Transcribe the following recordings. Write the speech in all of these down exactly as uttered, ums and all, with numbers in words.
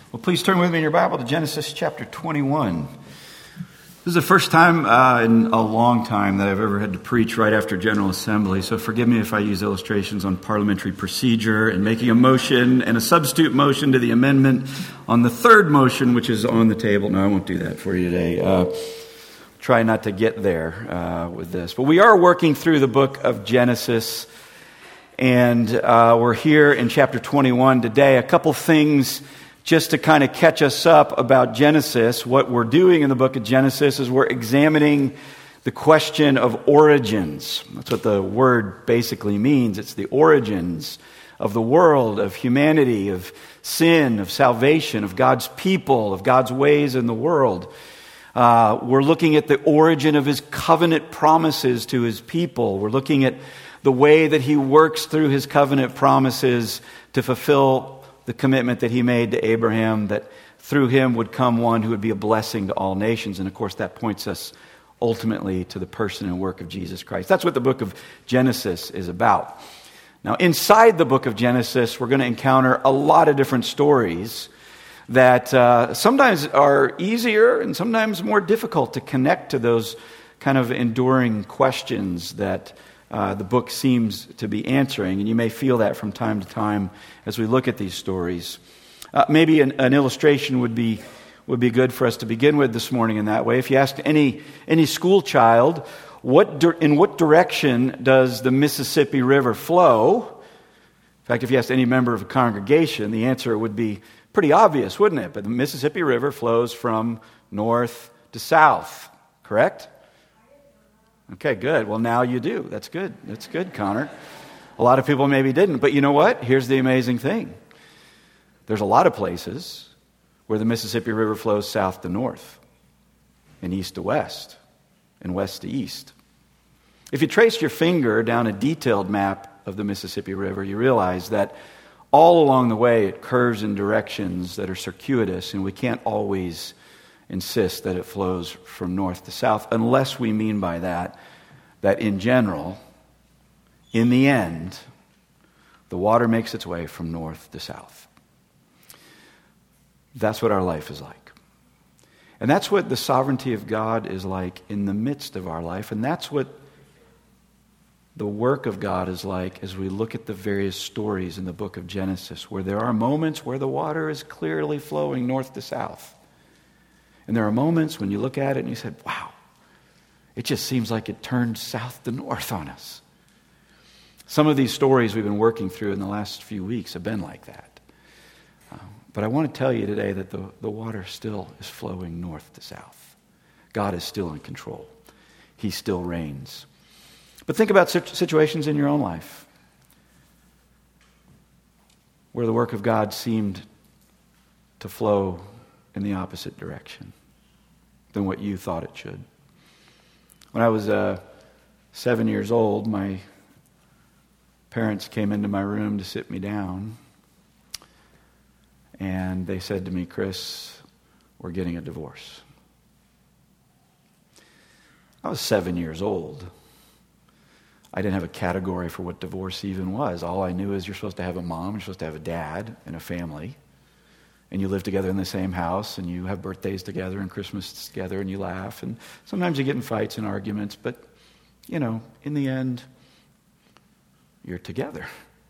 Well, please turn with me in your Bible to Genesis chapter twenty-one. This is the first time uh, in a long time that I've ever had to preach right after General Assembly, so forgive me if I use illustrations on parliamentary procedure and making a motion and a substitute motion to the amendment on the third motion, which is on the table. No, I won't do that for you today. Uh, try not to get there uh, with this. But we are working through the book of Genesis, and uh, we're here in chapter twenty-one today. A couple things just to kind of catch us up about Genesis. What we're doing in the book of Genesis is we're examining the question of origins. That's what the word basically means. It's the origins of the world, of humanity, of sin, of salvation, of God's people, of God's ways in the world. Uh, we're looking at the origin of His covenant promises to His people. We're looking at the way that He works through His covenant promises to fulfill the commitment that He made to Abraham, that through him would come one who would be a blessing to all nations. And of course, that points us ultimately to the person and work of Jesus Christ. That's what the book of Genesis is about. Now, inside the book of Genesis, we're going to encounter a lot of different stories that uh, sometimes are easier and sometimes more difficult to connect to those kind of enduring questions that Uh, the book seems to be answering, and you may feel that from time to time as we look at these stories. Uh, maybe an, an illustration would be would be good for us to begin with this morning in that way. If you ask any any school child, what di- in what direction does the Mississippi River flow? In fact, if you asked any member of a congregation, the answer would be pretty obvious, wouldn't it? But the Mississippi River flows from north to south, correct? Okay, good. Well, now you do. That's good. That's good, Connor. A lot of people maybe didn't. But you know what? Here's the amazing thing. There's a lot of places where the Mississippi River flows south to north, and east to west, and west to east. If you trace your finger down a detailed map of the Mississippi River, you realize that all along the way it curves in directions that are circuitous, and we can't always insist that it flows from north to south, unless we mean by that, that in general, in the end, the water makes its way from north to south. That's what our life is like. And that's what the sovereignty of God is like in the midst of our life, and that's what the work of God is like as we look at the various stories in the book of Genesis, where there are moments where the water is clearly flowing north to south. And there are moments when you look at it and you said, wow, it just seems like it turned south to north on us. Some of these stories we've been working through in the last few weeks have been like that. Um, but I want to tell you today that the, the water still is flowing north to south. God is still in control. He still reigns. But think about situations in your own life where the work of God seemed to flow in the opposite direction than what you thought it should. When I was uh, seven years old, my parents came into my room to sit me down, and they said to me, "Chris, we're getting a divorce." I was seven years old. I didn't have a category for what divorce even was. All I knew is you're supposed to have a mom, you're supposed to have a dad, and a family. And you live together in the same house, and you have birthdays together and Christmas together, and you laugh. And sometimes you get in fights and arguments, but, you know, in the end, you're together.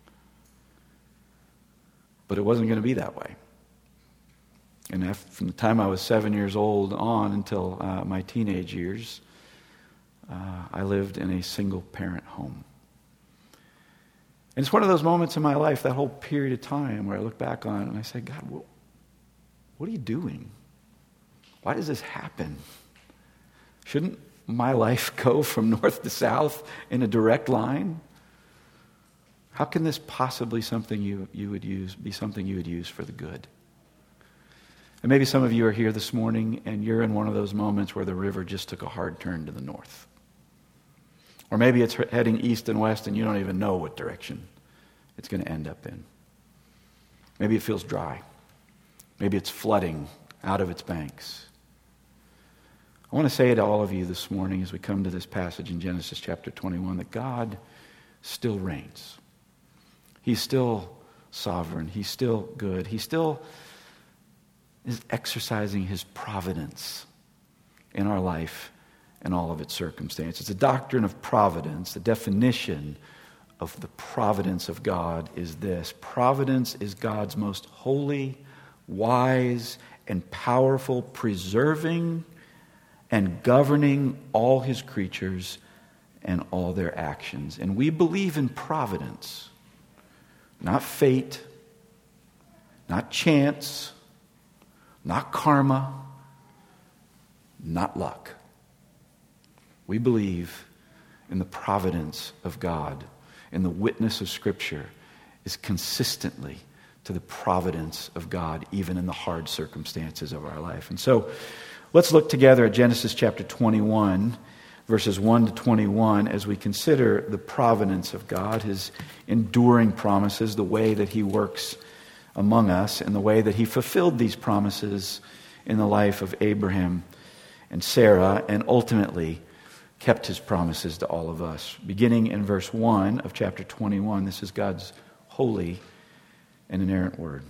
But it wasn't going to be that way. And after, from the time I was seven years old on until uh, my teenage years, uh, I lived in a single-parent home. And it's one of those moments in my life, that whole period of time, where I look back on it and I say, God, what What are you doing? Why does this happen? Shouldn't my life go from north to south in a direct line? How can this possibly something you, you would use be something you would use for the good? And maybe some of you are here this morning and you're in one of those moments where the river just took a hard turn to the north. Or maybe it's heading east and west and you don't even know what direction it's going to end up in. Maybe it feels dry. Maybe it's flooding out of its banks. I want to say to all of you this morning as we come to this passage in Genesis chapter twenty-one that God still reigns. He's still sovereign. He's still good. He still is exercising his providence in our life and all of its circumstances. The doctrine of providence, the definition of the providence of God is this: providence is God's most holy, wise, and powerful preserving and governing all his creatures and all their actions. And we believe in providence, not fate, not chance, not karma, not luck. We believe in the providence of God, and the witness of Scripture is consistently to the providence of God, even in the hard circumstances of our life. And so, let's look together at Genesis chapter twenty-one, verses one to twenty-one, as we consider the providence of God, his enduring promises, the way that he works among us, and the way that he fulfilled these promises in the life of Abraham and Sarah, and ultimately kept his promises to all of us. Beginning in verse one of chapter twenty-one, this is God's holy and inerrant word.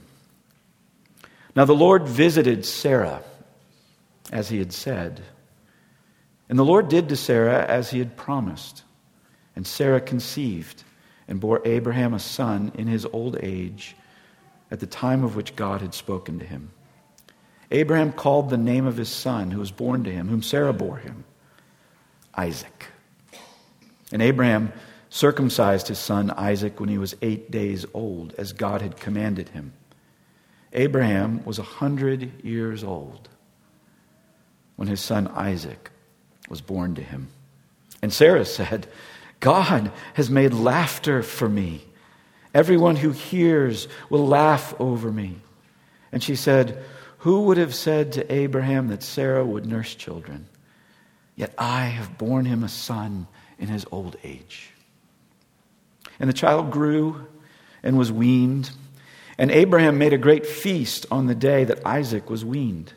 Now the Lord visited Sarah, as he had said. And the Lord did to Sarah as he had promised. And Sarah conceived and bore Abraham a son in his old age, at the time of which God had spoken to him. Abraham called the name of his son who was born to him, whom Sarah bore him, Isaac. And Abraham circumcised his son Isaac when he was eight days old, as God had commanded him. Abraham was a hundred years old when his son Isaac was born to him. And Sarah said, God has made laughter for me. Everyone who hears will laugh over me. And she said, who would have said to Abraham that Sarah would nurse children? Yet I have borne him a son in his old age. And the child grew and was weaned. And Abraham made a great feast on the day that Isaac was weaned.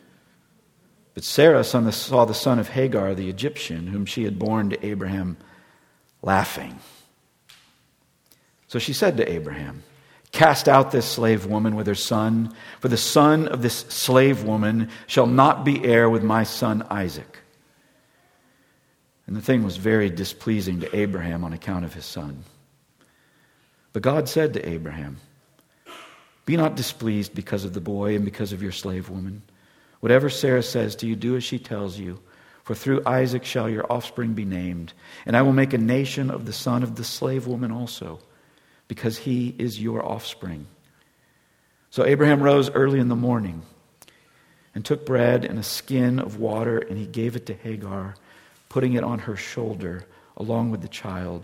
But Sarah saw the son of Hagar, the Egyptian, whom she had borne to Abraham, laughing. So she said to Abraham, cast out this slave woman with her son, for the son of this slave woman shall not be heir with my son Isaac. And the thing was very displeasing to Abraham on account of his son. But God said to Abraham, be not displeased because of the boy and because of your slave woman. Whatever Sarah says to you, do as she tells you. For through Isaac shall your offspring be named. And I will make a nation of the son of the slave woman also, because he is your offspring. So Abraham rose early in the morning and took bread and a skin of water, and he gave it to Hagar, putting it on her shoulder along with the child.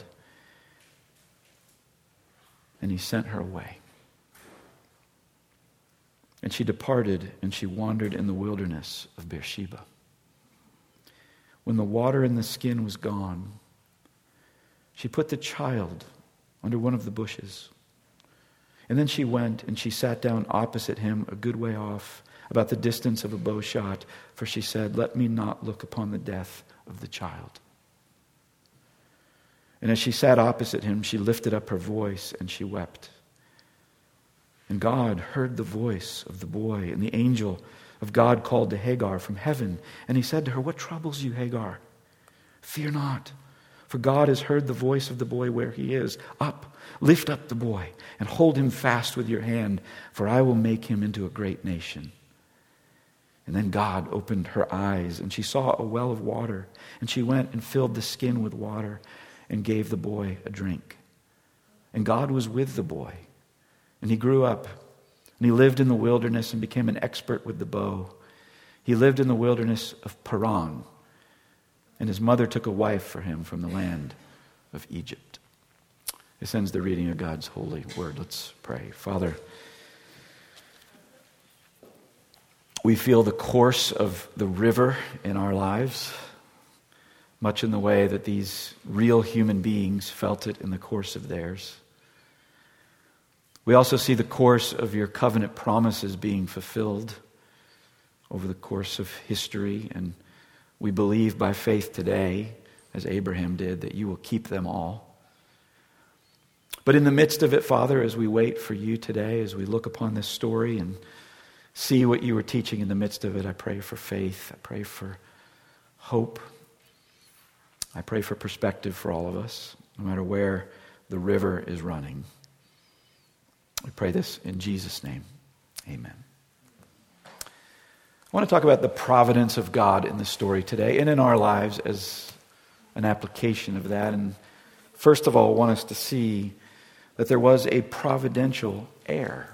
And he sent her away. And she departed, and she wandered in the wilderness of Beersheba. When the water in the skin was gone, she put the child under one of the bushes. And then she went, and she sat down opposite him a good way off, about the distance of a bow shot, for she said, let me not look upon the death of the child. And as she sat opposite him, she lifted up her voice, and she wept. And God heard the voice of the boy, and the angel of God called to Hagar from heaven. And he said to her, what troubles you, Hagar? Fear not, for God has heard the voice of the boy where he is. Up, lift up the boy, and hold him fast with your hand, for I will make him into a great nation. And then God opened her eyes, and she saw a well of water. And she went and filled the skin with water, and gave the boy a drink. And God was with the boy. And he grew up, and he lived in the wilderness and became an expert with the bow. He lived in the wilderness of Paran, and his mother took a wife for him from the land of Egypt. This ends the reading of God's holy word. Let's pray. Father, we feel the course of the river in our lives, much in the way that these real human beings felt it in the course of theirs. We also see the course of your covenant promises being fulfilled over the course of history, and we believe by faith today, as Abraham did, that you will keep them all. But in the midst of it, Father, as we wait for you today, as we look upon this story and see what you were teaching in the midst of it. I pray for faith. I pray for hope. I pray for perspective for all of us, no matter where the river is running. We pray this in Jesus' name. Amen. I want to talk about the providence of God in the story today and in our lives as an application of that. And first of all, I want us to see that there was a providential heir.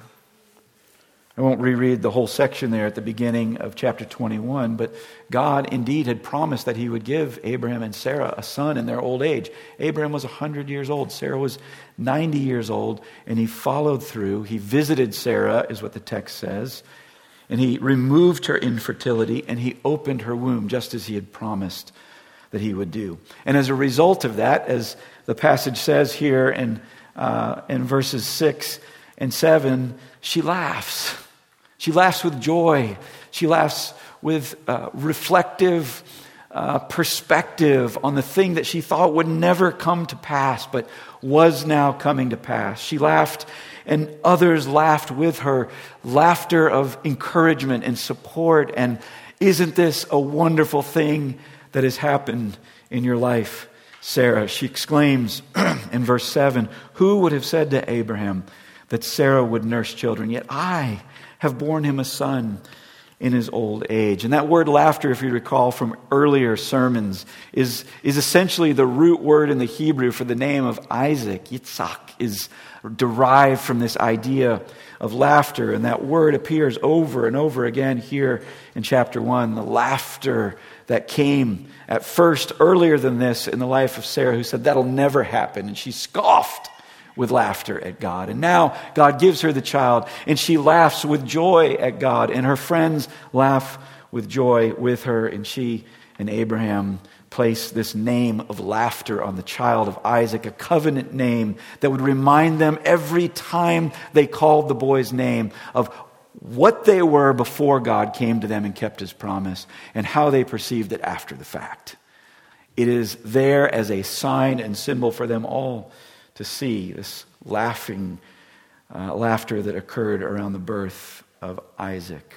I won't reread the whole section there at the beginning of chapter twenty-one, but God indeed had promised that he would give Abraham and Sarah a son in their old age. Abraham was one hundred years old. Sarah was ninety years old, and he followed through. He visited Sarah, is what the text says, and he removed her infertility, and he opened her womb, just as he had promised that he would do. And as a result of that, as the passage says here in, uh, in verses six and seven, she laughs. She laughs with joy. She laughs with uh, reflective uh, perspective on the thing that she thought would never come to pass, but was now coming to pass. She laughed, and others laughed with her. Laughter of encouragement and support. And isn't this a wonderful thing that has happened in your life, Sarah? She exclaims in verse seven, "Who would have said to Abraham that Sarah would nurse children? Yet I have borne him a son in his old age." And that word laughter, if you recall from earlier sermons, is, is essentially the root word in the Hebrew for the name of Isaac. Yitzhak is derived from this idea of laughter. And that word appears over and over again here in chapter one. The laughter that came at first earlier than this in the life of Sarah, who said that'll never happen. And she scoffed with laughter at God. And now God gives her the child, and she laughs with joy at God, and her friends laugh with joy with her, and she and Abraham place this name of laughter on the child of Isaac, a covenant name that would remind them every time they called the boy's name of what they were before God came to them and kept his promise, and how they perceived it after the fact. It is there as a sign and symbol for them all to see this laughing, uh, laughter that occurred around the birth of Isaac.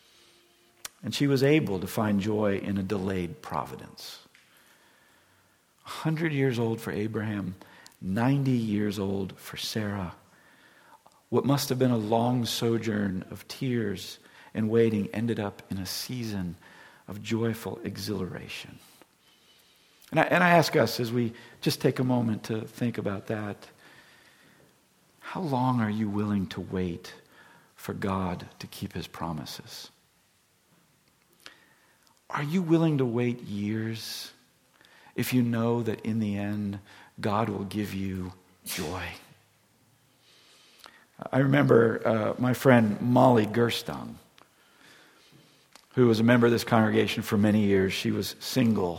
And she was able to find joy in a delayed providence. A hundred years old for Abraham, ninety years old for Sarah. What must have been a long sojourn of tears and waiting ended up in a season of joyful exhilaration. And I, and I ask us, as we just take a moment to think about that, how long are you willing to wait for God to keep his promises? Are you willing to wait years if you know that in the end, God will give you joy? I remember uh, my friend Molly Gerstung, who was a member of this congregation for many years. She was single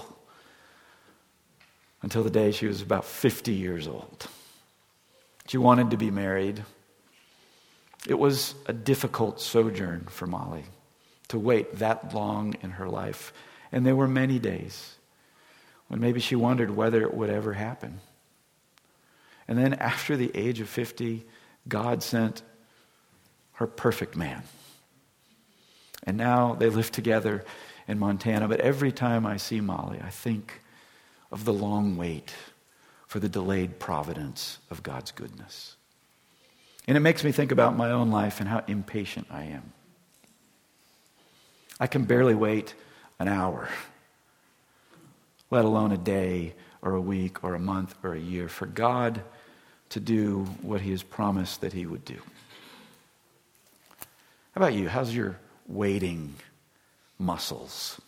until the day she was about fifty years old. She wanted to be married. It was a difficult sojourn for Molly to wait that long in her life. And there were many days when maybe she wondered whether it would ever happen. And then after the age of fifty, God sent her perfect man. And now they live together in Montana. But every time I see Molly, I think of the long wait for the delayed providence of God's goodness. And it makes me think about my own life and how impatient I am. I can barely wait an hour, let alone a day or a week or a month or a year, for God to do what he has promised that he would do. How about you? How's your waiting muscles?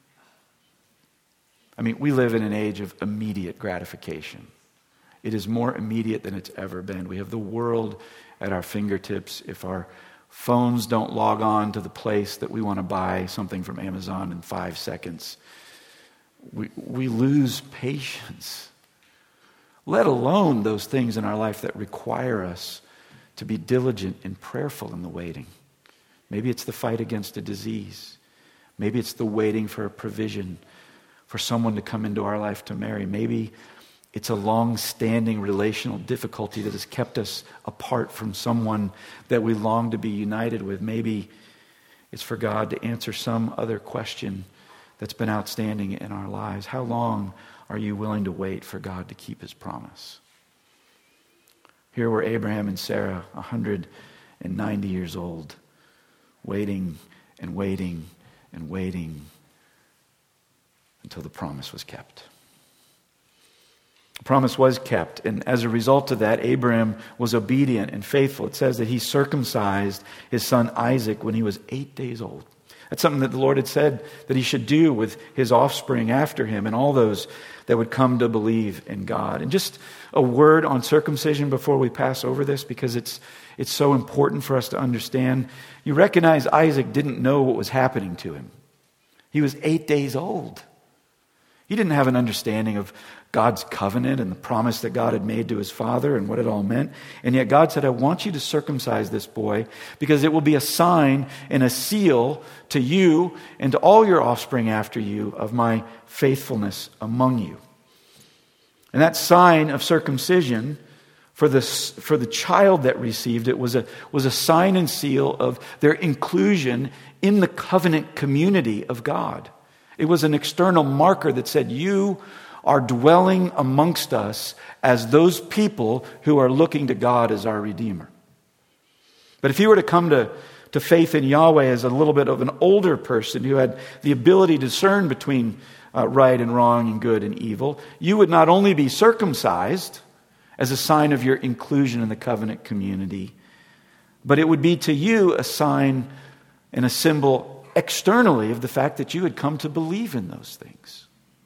I mean, we live in an age of immediate gratification. It is more immediate than it's ever been. We have the world at our fingertips. If our phones don't log on to the place that we want to buy something from Amazon in five seconds, we, we lose patience. Let alone those things in our life that require us to be diligent and prayerful in the waiting. Maybe it's the fight against a disease. Maybe it's the waiting for a provision, for someone to come into our life to marry. Maybe it's a long-standing relational difficulty that has kept us apart from someone that we long to be united with. Maybe It's for God to answer some other question that's been outstanding in our lives. How long are you willing to wait for God to keep his promise? Here were Abraham and Sarah, one hundred ninety years old, waiting and waiting and waiting until the promise was kept. The promise was kept, and as a result of that, Abraham was obedient and faithful. It says that he circumcised his son Isaac when he was eight days old. That's something that the Lord had said that he should do with his offspring after him and all those that would come to believe in God. And just a word on circumcision before we pass over this, because it's it's so important for us to understand. You recognize Isaac didn't know what was happening to him. He was eight days old. He didn't have an understanding of God's covenant and the promise that God had made to his father and what it all meant. And yet God said, I want you to circumcise this boy because it will be a sign and a seal to you and to all your offspring after you of my faithfulness among you. And that sign of circumcision for the, for the child that received it was a, was a sign and seal of their inclusion in the covenant community of God. It was an external marker that said, you are dwelling amongst us as those people who are looking to God as our Redeemer. But if you were to come to, to faith in Yahweh as a little bit of an older person who had the ability to discern between uh, right and wrong and good and evil, you would not only be circumcised as a sign of your inclusion in the covenant community, but it would be to you a sign and a symbol externally of the fact that you had come to believe in those things.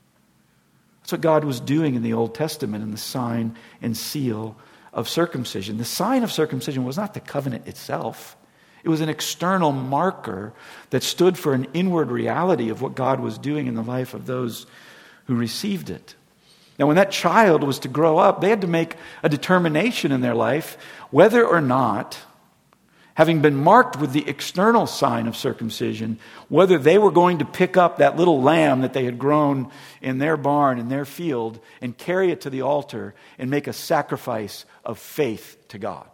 That's what God was doing in the Old Testament in the sign and seal of circumcision. The sign of circumcision was not the covenant itself. It was an external marker that stood for an inward reality of what God was doing in the life of those who received it. Now, when that child was to grow up, they had to make a determination in their life whether or not, having been marked with the external sign of circumcision, whether they were going to pick up that little lamb that they had grown in their barn, in their field, and carry it to the altar and make a sacrifice of faith to God.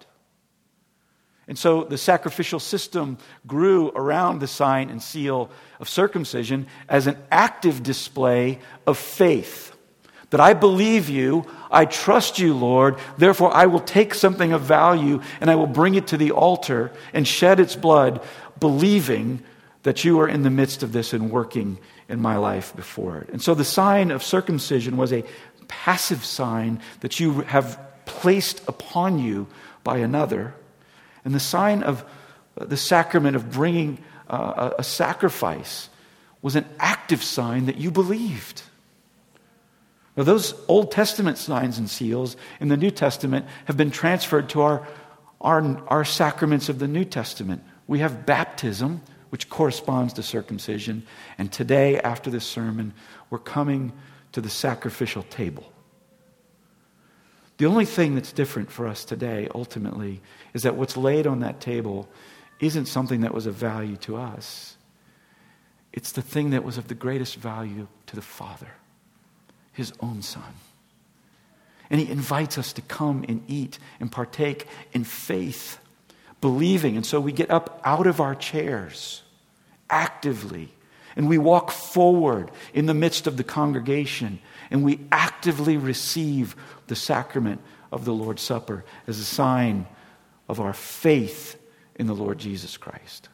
And so the sacrificial system grew around the sign and seal of circumcision as an active display of faith. That I believe you, I trust you, Lord, therefore I will take something of value and I will bring it to the altar and shed its blood, believing that you are in the midst of this and working in my life before it. And so the sign of circumcision was a passive sign that you have placed upon you by another. And the sign of the sacrament of bringing uh, a sacrifice was an active sign that you believed. Now, those Old Testament signs and seals in the New Testament have been transferred to our, our, our sacraments of the New Testament. We have baptism, which corresponds to circumcision. And today, after this sermon, we're coming to the sacrificial table. The only thing that's different for us today, ultimately, is that what's laid on that table isn't something that was of value to us. It's the thing that was of the greatest value to the Father. His own Son. And he invites us to come and eat and partake in faith, believing. And so we get up out of our chairs actively, and we walk forward in the midst of the congregation, and we actively receive the sacrament of the Lord's Supper as a sign of our faith in the Lord Jesus Christ.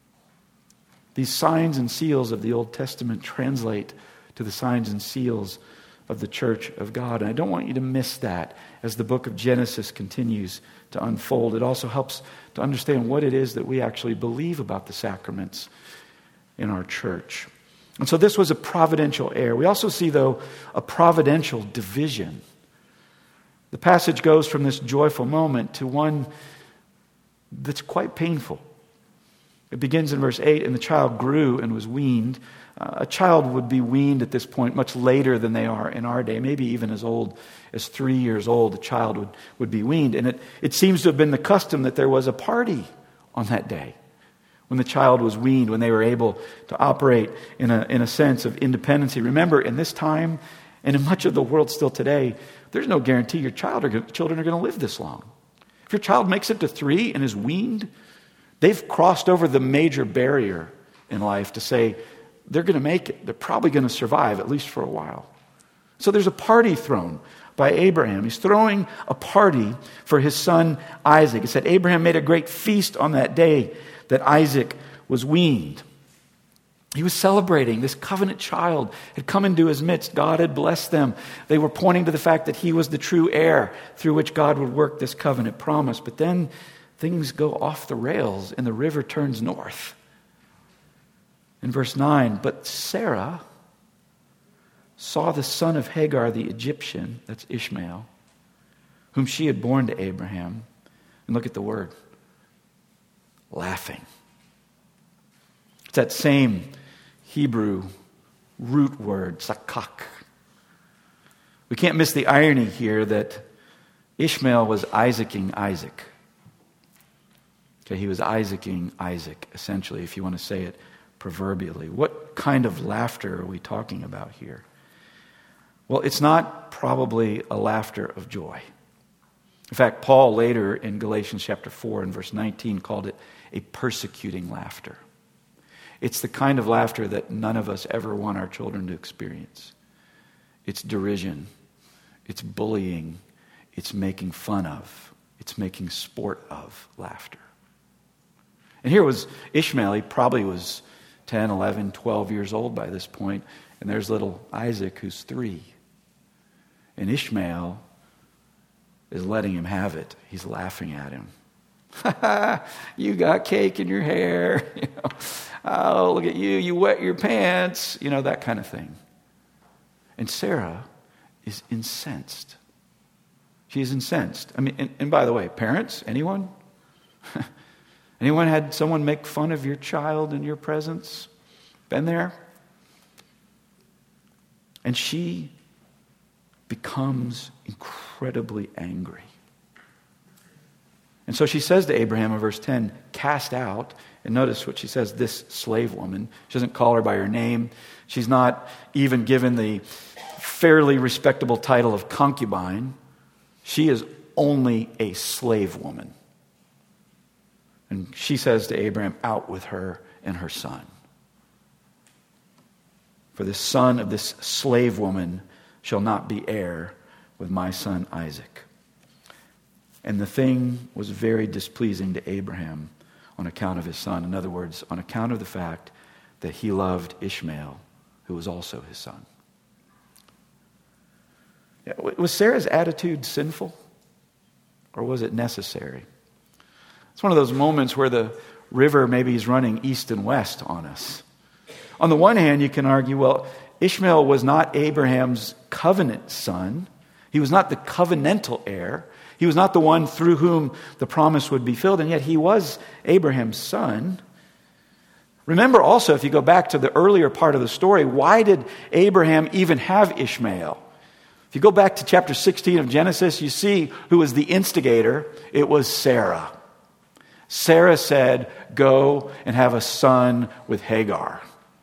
These signs and seals of the Old Testament translate to the signs and seals of the church of God. And I don't want you to miss that as the book of Genesis continues to unfold. It also helps to understand what it is that we actually believe about the sacraments in our church. And so this was a providential error. We also see, though, a providential division. The passage goes from this joyful moment to one that's quite painful. It begins in verse eight, and the child grew and was weaned. Uh, a child would be weaned at this point much later than they are in our day, maybe even as old as three years old, a child would, would be weaned. And it, it seems to have been the custom that there was a party on that day when the child was weaned, when they were able to operate in a, in a sense of independency. Remember, in this time, and in much of the world still today, there's no guarantee your child or children are going to live this long. If your child makes it to three and is weaned They've crossed over the major barrier in life to say they're going to make it. They're probably going to survive, at least for a while. So there's a party thrown by Abraham. He's throwing a party for his son Isaac. It said Abraham made a great feast on that day that Isaac was weaned. He was celebrating. This covenant child had come into his midst. God had blessed them. They were pointing to the fact that he was the true heir through which God would work this covenant promise. But then things go off the rails and the river turns north. In verse nine, but Sarah saw the son of Hagar the Egyptian, that's Ishmael, whom she had borne to Abraham. And look at the word, laughing. It's that same Hebrew root word, sakak. We can't miss the irony here that Ishmael was Isaacing Isaac. Okay, he was Isaacing Isaac, essentially, if you want to say it proverbially. What kind of laughter are we talking about here? Well, it's not probably a laughter of joy. In fact, Paul later in Galatians chapter four and verse nineteen called it a persecuting laughter. It's the kind of laughter that none of us ever want our children to experience. It's derision. It's bullying. It's making fun of. It's making sport of laughter. And here was Ishmael. He probably was ten, eleven, twelve years old by this point. And there's little Isaac who's three. And Ishmael is letting him have it. He's laughing at him. Ha ha, you got cake in your hair. You know, oh, look at you, you wet your pants. You know, that kind of thing. And Sarah is incensed. She is incensed. I mean, and, and by the way, parents, anyone? Anyone had someone make fun of your child in your presence? Been there? And she becomes incredibly angry. And so she says to Abraham in verse ten, cast out, and notice what she says, this slave woman. She doesn't call her by her name. She's not even given the fairly respectable title of concubine. She is only a slave woman. And she says to Abraham, out with her and her son. For the son of this slave woman shall not be heir with my son Isaac. And the thing was very displeasing to Abraham on account of his son. In other words, on account of the fact that he loved Ishmael, who was also his son. Was Sarah's attitude sinful? Or was it necessary? It's one of those moments where the river maybe is running east and west on us. On the one hand, you can argue, well, Ishmael was not Abraham's covenant son. He was not the covenantal heir. He was not the one through whom the promise would be filled, and yet he was Abraham's son. Remember also, if you go back to the earlier part of the story, why did Abraham even have Ishmael? If you go back to chapter sixteen of Genesis, you see who was the instigator. It was Sarah. Sarah said, go and have a son with Hagar.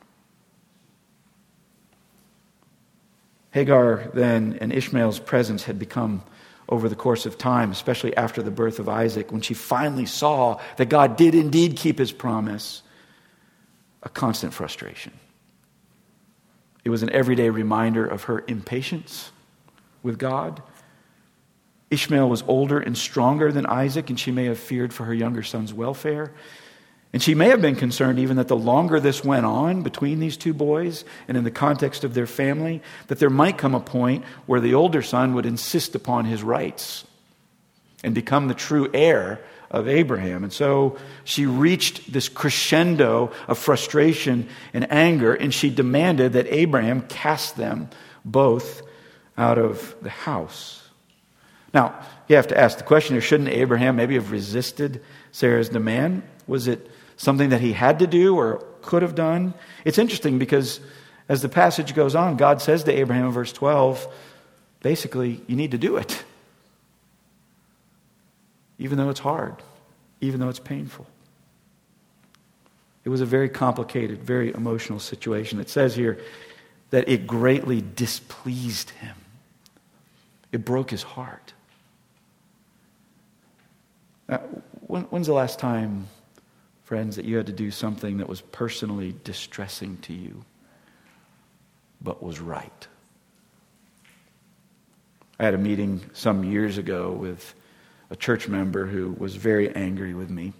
Hagar then and Ishmael's presence had become, over the course of time, especially after the birth of Isaac, when she finally saw that God did indeed keep his promise, a constant frustration. It was an everyday reminder of her impatience with God. Ishmael was older and stronger than Isaac, and she may have feared for her younger son's welfare. And she may have been concerned even that the longer this went on between these two boys and in the context of their family, that there might come a point where the older son would insist upon his rights and become the true heir of Abraham. And so she reached this crescendo of frustration and anger, and she demanded that Abraham cast them both out of the house. Now, you have to ask the question here, shouldn't Abraham maybe have resisted Sarah's demand? Was it something that he had to do or could have done? It's interesting because as the passage goes on, God says to Abraham in verse twelve, basically, you need to do it. Even though it's hard, even though it's painful. It was a very complicated, very emotional situation. It says here that it greatly displeased him. It broke his heart. Now, when, when's the last time friends, that you had to do something that was personally distressing to you, but was right. I had a meeting some years ago with a church member who was very angry with me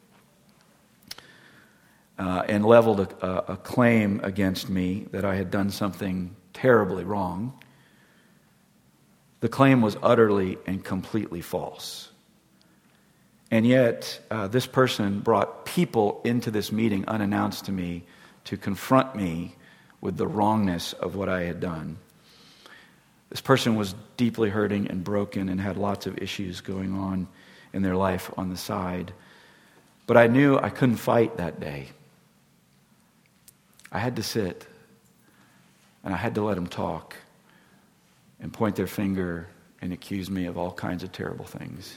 uh, and leveled a, a claim against me that I had done something terribly wrong. The claim was utterly and completely false. And yet, uh, this person brought people into this meeting unannounced to me to confront me with the wrongness of what I had done. This person was deeply hurting and broken and had lots of issues going on in their life on the side. But I knew I couldn't fight that day. I had to sit, and I had to let them talk and point their finger and accuse me of all kinds of terrible things.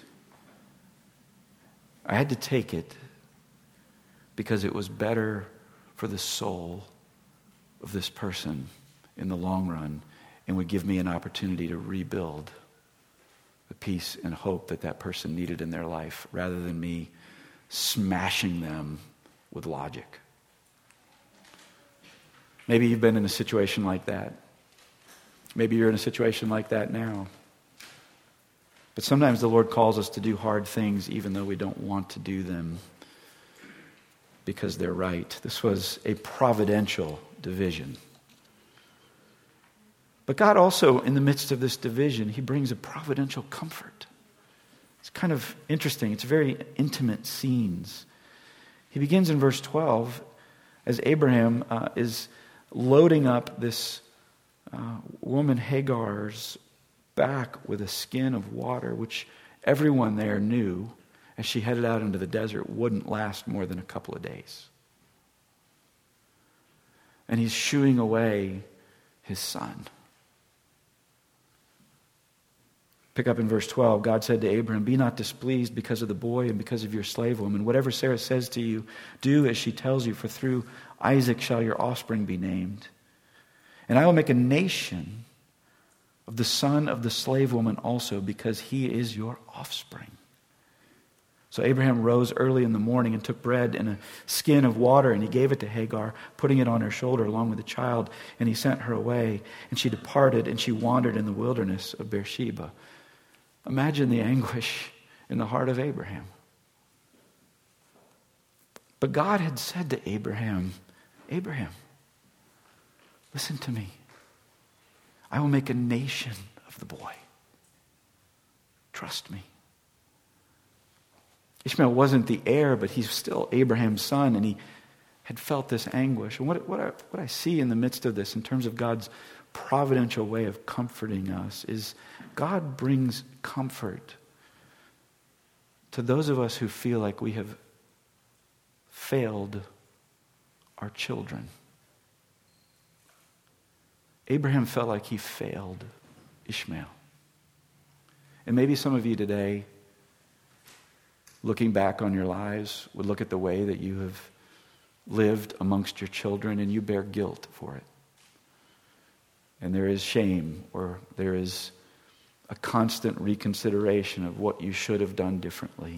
I had to take it because it was better for the soul of this person in the long run and would give me an opportunity to rebuild the peace and hope that that person needed in their life rather than me smashing them with logic. Maybe you've been in a situation like that. Maybe you're in a situation like that now. But sometimes the Lord calls us to do hard things even though we don't want to do them because they're right. This was a providential division. But God also, in the midst of this division, He brings a providential comfort. It's kind of interesting. It's very intimate scenes. He begins in verse twelve as Abraham uh, is loading up this uh, woman Hagar's back with a skin of water, which everyone there knew as she headed out into the desert wouldn't last more than a couple of days. And he's shooing away his son. Pick up in verse twelve. God said to Abraham, "Be not displeased because of the boy and because of your slave woman. Whatever Sarah says to you, do as she tells you, for through Isaac shall your offspring be named. And I will make a nation of the son of the slave woman also, because he is your offspring." So Abraham rose early in the morning and took bread and a skin of water, and he gave it to Hagar, putting it on her shoulder along with the child, and he sent her away. And she departed, and she wandered in the wilderness of Beersheba. Imagine the anguish in the heart of Abraham. But God had said to Abraham, "Abraham, listen to me. I will make a nation of the boy. Trust me." Ishmael wasn't the heir, but he's still Abraham's son, and he had felt this anguish. And what, what, I, what I see in the midst of this, in terms of God's providential way of comforting us, is God brings comfort to those of us who feel like we have failed our children. Abraham felt like he failed Ishmael. And maybe some of you today, looking back on your lives, would look at the way that you have lived amongst your children and you bear guilt for it. And there is shame, or there is a constant reconsideration of what you should have done differently.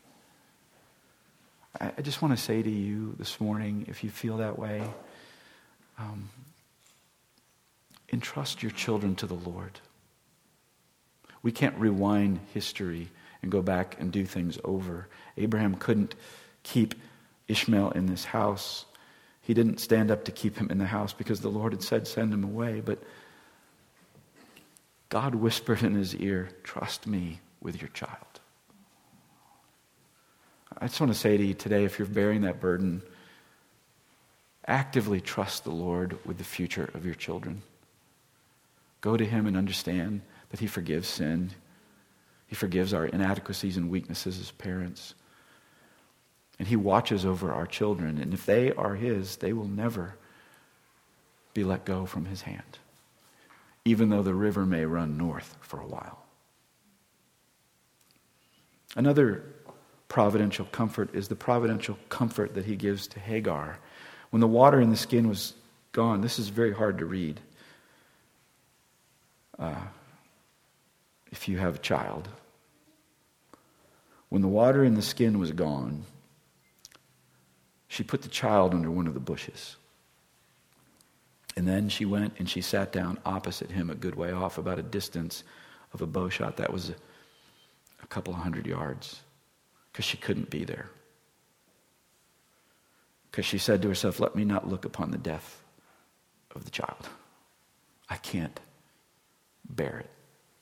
I, I just want to say to you this morning, if you feel that way, um, entrust your children to the Lord. We can't rewind history and go back and do things over. Abraham couldn't keep Ishmael in this house. He didn't stand up to keep him in the house because the Lord had said, send him away. But God whispered in his ear, trust me with your child. I just want to say to you today, if you're bearing that burden, actively trust the Lord with the future of your children. Go to him and understand that he forgives sin. He forgives our inadequacies and weaknesses as parents. And he watches over our children. And if they are his, they will never be let go from his hand, even though the river may run north for a while. Another providential comfort is the providential comfort that he gives to Hagar. When the water in the skin was gone, this is very hard to read uh, if you have a child. When the water in the skin was gone, she put the child under one of the bushes. And then she went and she sat down opposite him a good way off, about a distance of a bow shot. That was a, a couple of hundred yards, because she couldn't be there. Because she said to herself, let me not look upon the death of the child. I can't bear it.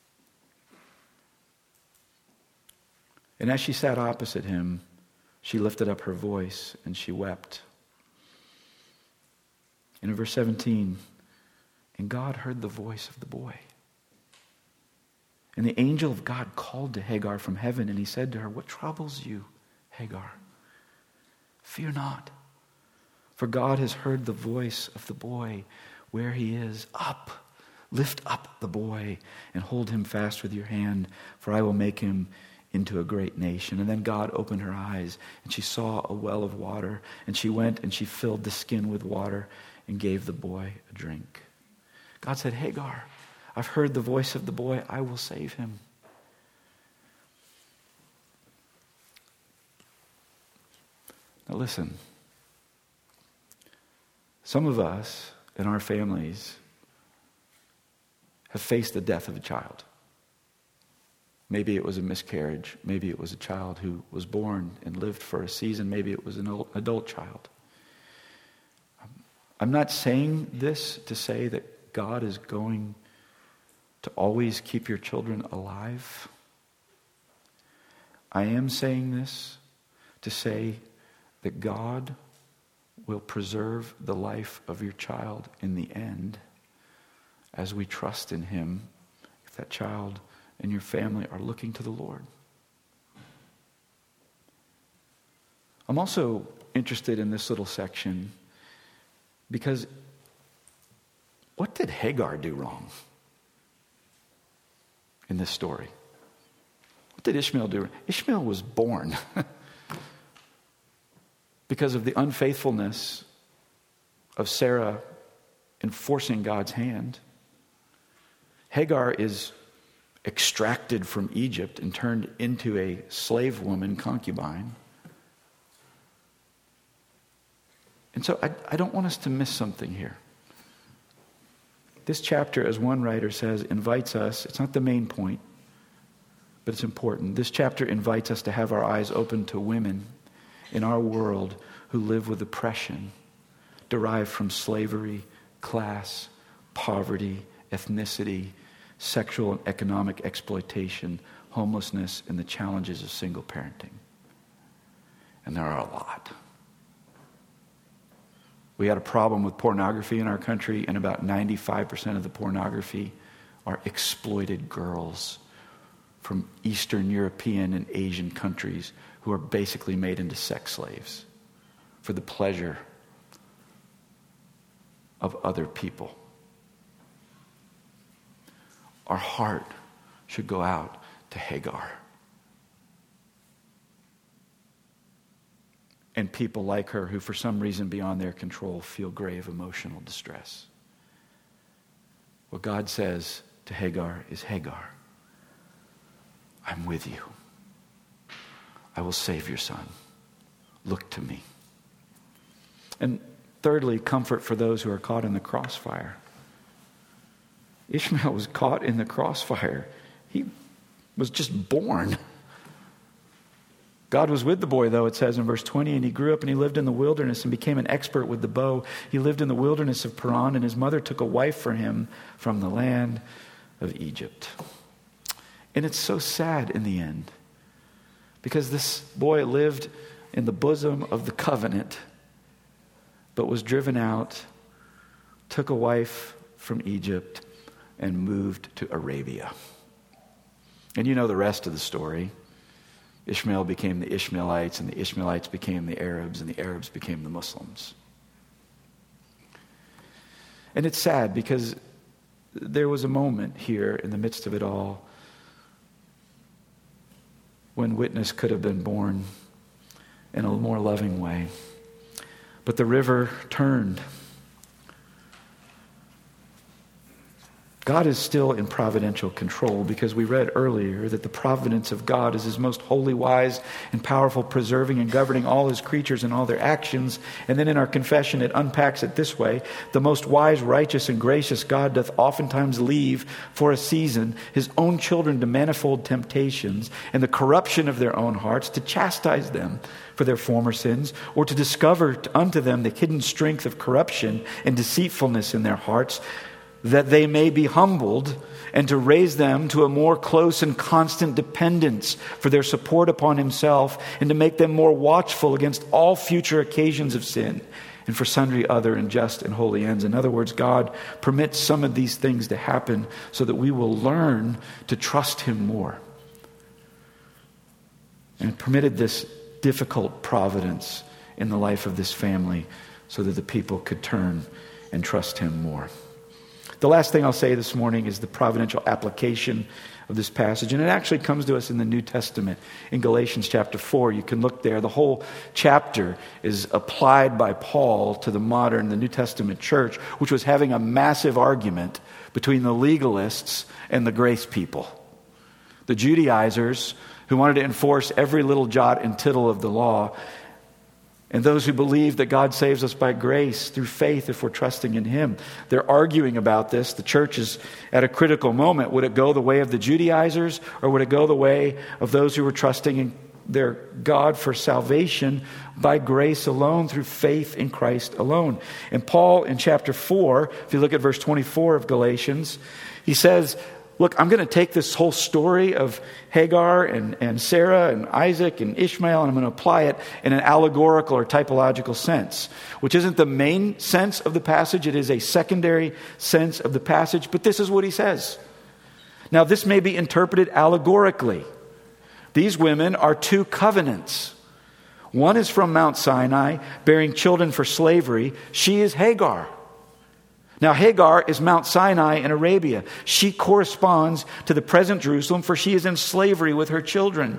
And as she sat opposite him, she lifted up her voice and she wept. And in verse seventeen, and God heard the voice of the boy. And the angel of God called to Hagar from heaven, and he said to her, what troubles you, Hagar? Fear not, for God has heard the voice of the boy where he is. Up, lift up the boy and hold him fast with your hand, for I will make him into a great nation. And then God opened her eyes, and she saw a well of water, and she went and she filled the skin with water and gave the boy a drink. God said, Hagar, I've heard the voice of the boy. I will save him. Now listen, some of us in our families have faced the death of a child. Maybe it was a miscarriage. Maybe it was a child who was born and lived for a season. Maybe it was an adult child. I'm not saying this to say that God is going to always keep your children alive. I am saying this to say that God will preserve the life of your child in the end as we trust in him, if that child and your family are looking to the Lord. I'm also interested in this little section because what did Hagar do wrong in this story? What did Ishmael do? Ishmael was born because of the unfaithfulness of Sarah in forcing God's hand. Hagar is extracted from Egypt and turned into a slave woman, concubine. And so I, I don't want us to miss something here. This chapter, as one writer says, invites us, it's not the main point, but it's important. This chapter invites us to have our eyes open to women in our world who live with oppression derived from slavery, class, poverty, ethnicity, sexual and economic exploitation, homelessness, and the challenges of single parenting. And there are a lot. We had a problem with pornography in our country, and about ninety-five percent of the pornography are exploited girls from Eastern European and Asian countries who are basically made into sex slaves for the pleasure of other people. Our heart should go out to Hagar and people like her who, for some reason beyond their control, feel grave emotional distress. What God says to Hagar is, Hagar, I'm with you. I will save your son. Look to me. And thirdly, comfort for those who are caught in the crossfire. Ishmael was caught in the crossfire. He was just born. God was with the boy, though, it says in verse twenty, and he grew up and he lived in the wilderness and became an expert with the bow. He lived in the wilderness of Paran, and his mother took a wife for him from the land of Egypt. And it's so sad in the end, because this boy lived in the bosom of the covenant, but was driven out, took a wife from Egypt, and moved to Arabia. And you know the rest of the story. Ishmael became the Ishmaelites, and the Ishmaelites became the Arabs, and the Arabs became the Muslims. And it's sad because there was a moment here in the midst of it all when witness could have been born in a more loving way. But the river turned. God is still in providential control, because we read earlier that the providence of God is his most holy, wise, and powerful, preserving and governing all his creatures and all their actions. And then in our confession, it unpacks it this way: the most wise, righteous, and gracious God doth oftentimes leave for a season his own children to manifold temptations and the corruption of their own hearts, to chastise them for their former sins, or to discover unto them the hidden strength of corruption and deceitfulness in their hearts, that they may be humbled, and to raise them to a more close and constant dependence for their support upon himself, and to make them more watchful against all future occasions of sin, and for sundry other unjust and holy ends. In other words, God permits some of these things to happen so that we will learn to trust him more. And permitted this difficult providence in the life of this family so that the people could turn and trust him more. The last thing I'll say this morning is the providential application of this passage. And it actually comes to us in the New Testament. In Galatians chapter four, you can look there. The whole chapter is applied by Paul to the modern, the New Testament church, which was having a massive argument between the legalists and the grace people. The Judaizers, who wanted to enforce every little jot and tittle of the law, and those who believe that God saves us by grace through faith if we're trusting in him. They're arguing about this. The church is at a critical moment. Would it go the way of the Judaizers, or would it go the way of those who were trusting in their God for salvation by grace alone, through faith in Christ alone? And Paul in chapter four, if you look at verse twenty-four of Galatians, he says, look, I'm going to take this whole story of Hagar and, and Sarah and Isaac and Ishmael, and I'm going to apply it in an allegorical or typological sense, which isn't the main sense of the passage. It is a secondary sense of the passage, but this is what he says. Now, this may be interpreted allegorically. These women are two covenants. One is from Mount Sinai, bearing children for slavery. She is Hagar. Now, Hagar is Mount Sinai in Arabia. She corresponds to the present Jerusalem, for she is in slavery with her children.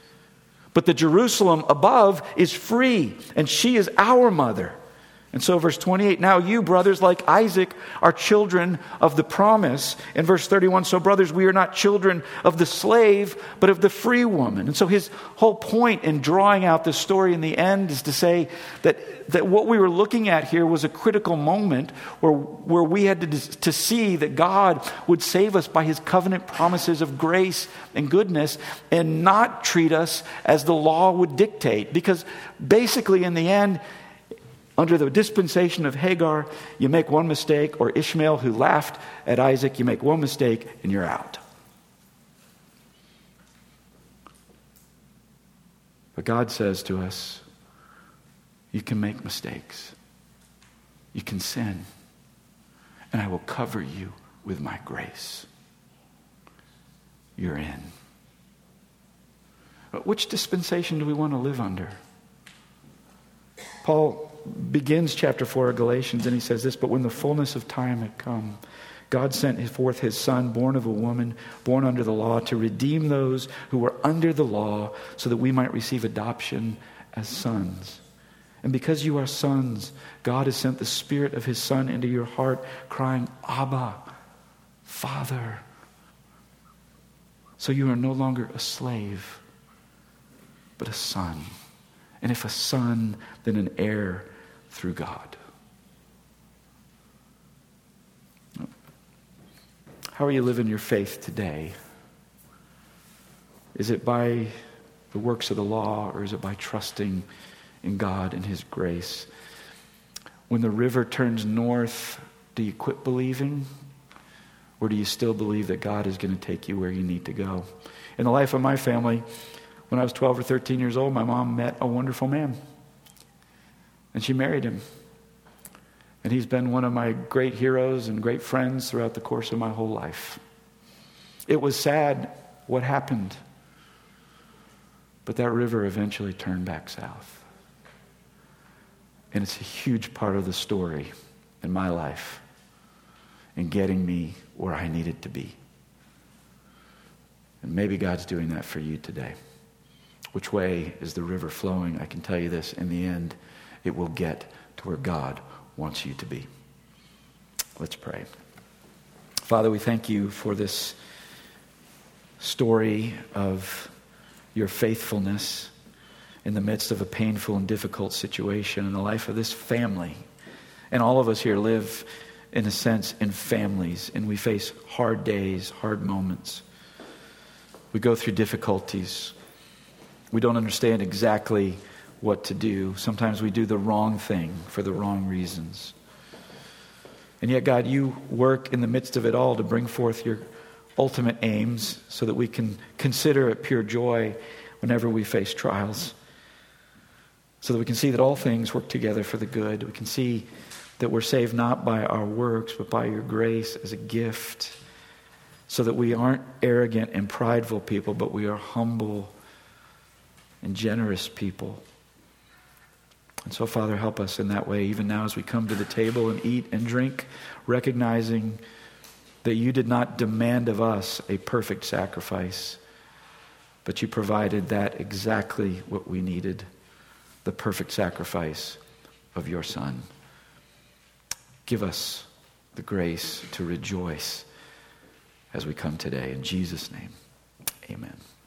But the Jerusalem above is free, and she is our mother. And so verse twenty-eight, now you, brothers, like Isaac, are children of the promise. And verse thirty-one, so brothers, we are not children of the slave, but of the free woman. And so his whole point in drawing out this story in the end is to say that, that what we were looking at here was a critical moment where, where we had to, to see that God would save us by his covenant promises of grace and goodness, and not treat us as the law would dictate. Because basically in the end, under the dispensation of Hagar, you make one mistake, or Ishmael, who laughed at Isaac, you make one mistake and you're out. But God says to us, you can make mistakes. You can sin. And I will cover you with my grace. You're in. But which dispensation do we want to live under? Paul begins chapter four of Galatians, and he says this, but when the fullness of time had come, God sent forth his son, born of a woman, born under the law, to redeem those who were under the law, so that we might receive adoption as sons. And because you are sons, God has sent the Spirit of his Son into your heart, crying, Abba, Father. So you are no longer a slave, but a son. And if a son, then an heir through God. How are you living your faith today? Is it by the works of the law, or is it by trusting in God and his grace? When the river turns north, do you quit believing? Or do you still believe that God is going to take you where you need to go? In the life of my family, when I was twelve or thirteen years old, my mom met a wonderful man. And she married him. And he's been one of my great heroes and great friends throughout the course of my whole life. It was sad what happened. But that river eventually turned back south. And it's a huge part of the story in my life in getting me where I needed to be. And maybe God's doing that for you today. Which way is the river flowing? I can tell you this, in the end, it will get to where God wants you to be. Let's pray. Father, Father, we thank you for this story of your faithfulness in the midst of a painful and difficult situation in the life of this family. And all of us here live, in a sense, in families, and we face hard days, hard moments. We go through difficulties. We don't understand exactly what to do. Sometimes we do the wrong thing for the wrong reasons. And yet, God, you work in the midst of it all to bring forth your ultimate aims so that we can consider it pure joy whenever we face trials. So that we can see that all things work together for the good. We can see that we're saved not by our works, but by your grace as a gift. So that we aren't arrogant and prideful people, but we are humble and generous people. And so, Father, help us in that way, even now as we come to the table and eat and drink, recognizing that you did not demand of us a perfect sacrifice, but you provided that exactly what we needed, the perfect sacrifice of your Son. Give us the grace to rejoice as we come today. In Jesus' name, amen.